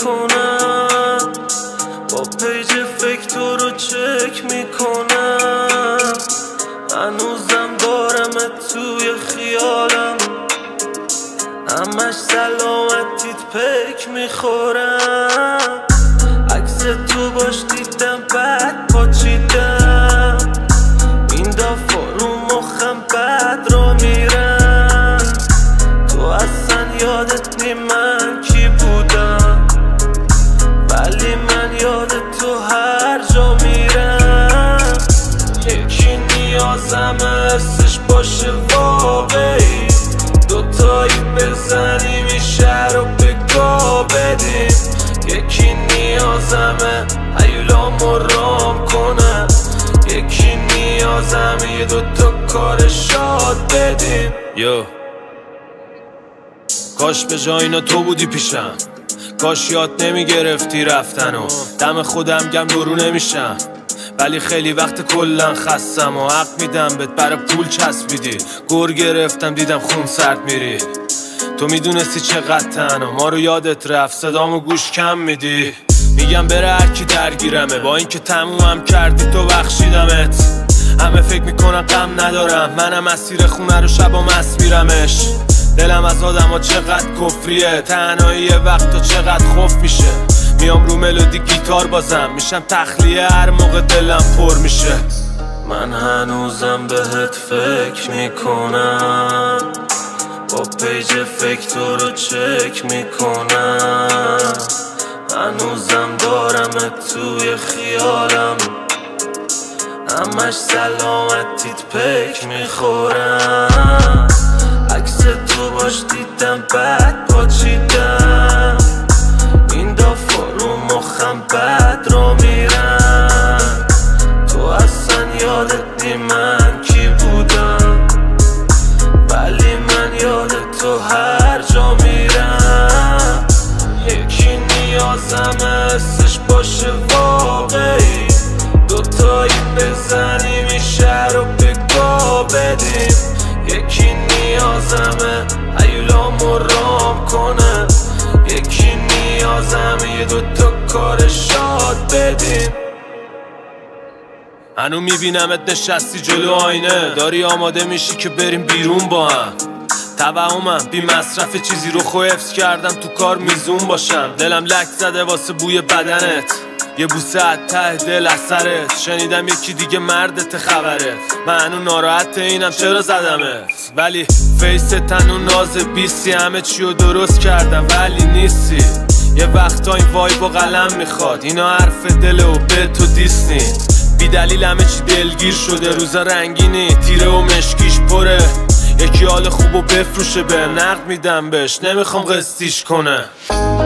میکنم، با پیج فکر رو چک میکنم، هنوزم دارمت توی خیالم، همش سلامتیت پک میخورم، عکس تو باش دیدم بعد پاچیدم، این دفعه رو مخم بد را میرم، تو اصلا یادت نی من کی بودم، ولی من یادت تو هر جا میرم، یکی نیازمه حسش باشه واقعی، دوتایی بزنیم این شهر رو بگا بدیم، یکی نیازمه هیولامو رام کنه، یکی نیازمه یه دوتا کار شاد بدیم. کاش به جای اینا تو بودی پیشم، کاش یاد نمیگرفتی رفتن و دم خودم گم درو نمیشم، ولی خیلی وقت کلن خستم و حق میدم بهت برا پول چسبیدی، گر گرفتم دیدم خون سرد میری، تو میدونستی چقدر تنها، ما رو یادت رفت صدامو گوش کم میدی، میگم بره هرکی درگیرمه، با اینکه تمومم کردی تو بخشیدمت، همه فکر میکنن غم ندارم، منم مسیر خونه رو شبا مست میرمش، دلم از آدم ها چقدر کفریه، تنهایی یه وقتا چقدر خوف میشه، میام رو ملودی گیتار بازم، میشم تخلیه هر موقع دلم پر میشه، من هنوزم بهت فکر میکنم، با پیج فکر رو چک میکنم، هنوزم دارمت توی خیالم، همش سلامتیت پک میخورم، عکس تو باش دیدم بعد پاچیدم، این دفعه رو مخم بد را میرم، تو اصلا یادت نی من کی بودم، ولی من یادت تو هر جا میرم، یکی نیازمه حسش باشه واقعی، دوتایی بزنیم این شهر رو بگا بدیم، یکی نیازمه هیولامو رام کنه، یکی نیازمه یه دوتا کار شاد بدیم. هنو میبینمت نشستی جلو آینه، داری آماده میشی که بریم بیرون با هم، توهمم بی مصرف چیزی رو حفظ کردم تو کار میزون باشم، دلم لک زده واسه بوی بدنت، یه بوسه از ته دل اثرت، شنیدم یکی دیگه مردت خبرت، من هنو ناراحت اینم چرا زدمت، ولی فیس تنو ناز بیستی، همه چیو درست کردم ولی نیستی، یه وقتا این وایب و قلم میخواد، اینا حرف دل و به تو دیستی، بی دلیل همه چی دلگیر شده، روزا رنگینی تیره و مشکیش پره، یکی حال خوبو بفروشه به نقد میدم بهش، نمیخوام قسطیش کنه.